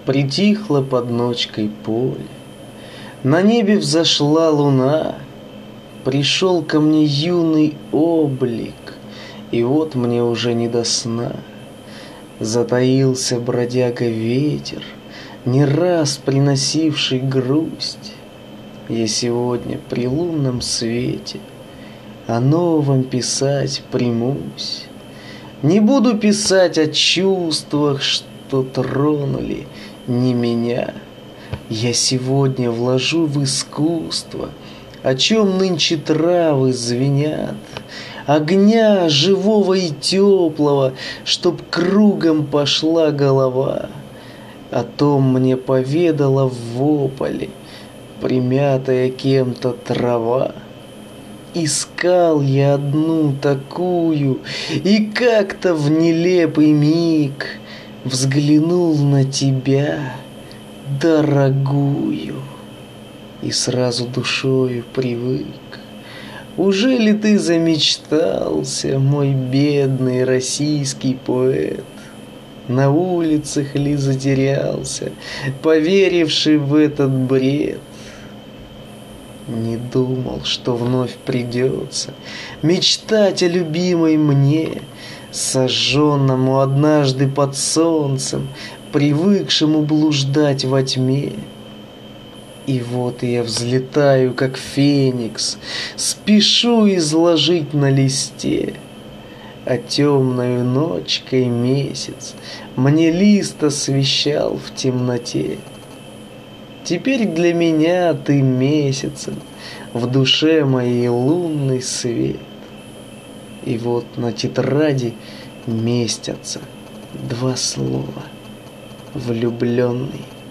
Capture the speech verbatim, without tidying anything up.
Притихло под ночкой поле, на небе взошла луна, пришел ко мне юный облик, и вот мне уже не до сна. Затаился бродяга ветер, не раз приносивший грусть. Я сегодня при лунном свете о новом писать примусь. Не буду писать о чувствах, что тронули не меня. Я сегодня вложу в искусство, о чем нынче травы звенят, огня живого и теплого, чтоб кругом пошла голова. О том мне поведала в ополе примятая кем-то трава. Искал я одну такую, и как-то в нелепый миг взглянул на тебя, дорогую, и сразу душою привык. Уже ли ты замечтался, мой бедный российский поэт? На улицах ли затерялся, поверивший в этот бред? Не думал, что вновь придется мечтать о любимой мне, сожженному однажды под солнцем, привыкшему блуждать во тьме. И вот я взлетаю, как феникс, спешу изложить на листе, а темною ночкой месяц мне лист освещал в темноте. Теперь для меня ты месяцем, в душе моей лунный свет. И вот на тетради местятся два слова: влюбленный